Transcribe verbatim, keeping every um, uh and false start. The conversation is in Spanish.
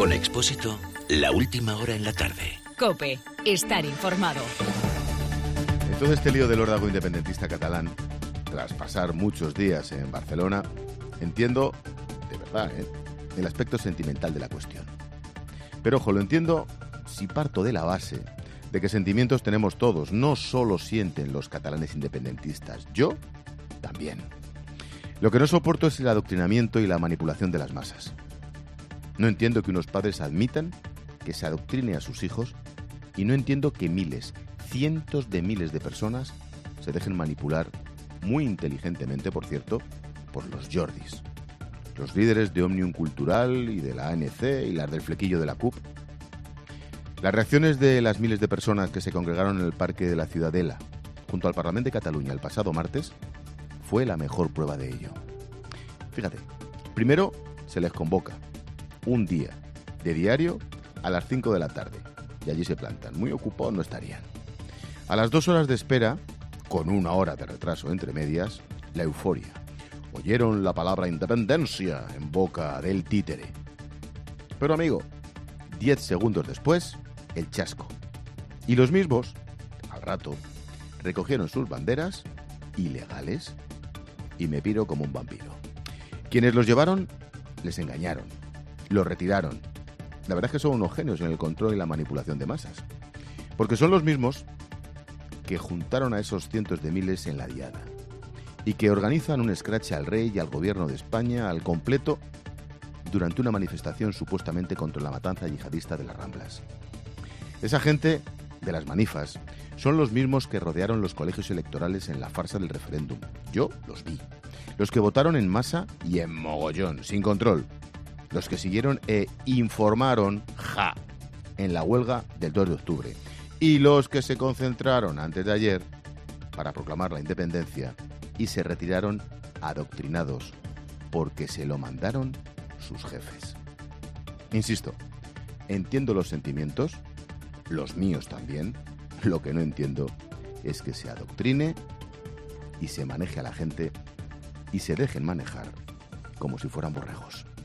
Con Expósito, la última hora en la tarde. COPE, estar informado. En todo este lío del órdago independentista catalán, tras pasar muchos días en Barcelona, entiendo, de verdad, ¿eh? el aspecto sentimental de la cuestión. Pero ojo, lo entiendo si parto de la base de que sentimientos tenemos todos, no solo sienten los catalanes independentistas, yo también. Lo que no soporto es el adoctrinamiento y la manipulación de las masas. No entiendo que unos padres admitan que se adoctrine a sus hijos y no entiendo que miles, cientos de miles de personas se dejen manipular, muy inteligentemente, por cierto, por los Jordis, los líderes de Òmnium Cultural y de la A N C y las del flequillo de la C U P. Las reacciones de las miles de personas que se congregaron en el Parque de la Ciudadela, junto al Parlamento de Cataluña el pasado martes, fue la mejor prueba de ello. Fíjate, primero se les convoca un día de diario a las cinco de la tarde y allí se plantan. Muy ocupados no estarían. A las dos horas de espera, con una hora de retraso entre medias, la euforia. Oyeron la palabra independencia en boca del títere. Pero amigo, diez segundos después, el chasco. Y los mismos, al rato, recogieron sus banderas ilegales y me piro como un vampiro. Quienes los llevaron, les engañaron, los retiraron. La verdad es que son unos genios en el control y la manipulación de masas. Porque son los mismos que juntaron a esos cientos de miles en la diada y que organizan un escrache al rey y al gobierno de España al completo durante una manifestación supuestamente contra la matanza yihadista de las Ramblas. Esa gente de las manifas son los mismos que rodearon los colegios electorales en la farsa del referéndum. Yo los vi. Los que votaron en masa y en mogollón, sin control. Los que siguieron e informaron, ja, en la huelga del dos de octubre. Y los que se concentraron antes de ayer para proclamar la independencia y se retiraron adoctrinados porque se lo mandaron sus jefes. Insisto, entiendo los sentimientos, los míos también. Lo que no entiendo es que se adoctrine y se maneje a la gente y se dejen manejar como si fueran borregos.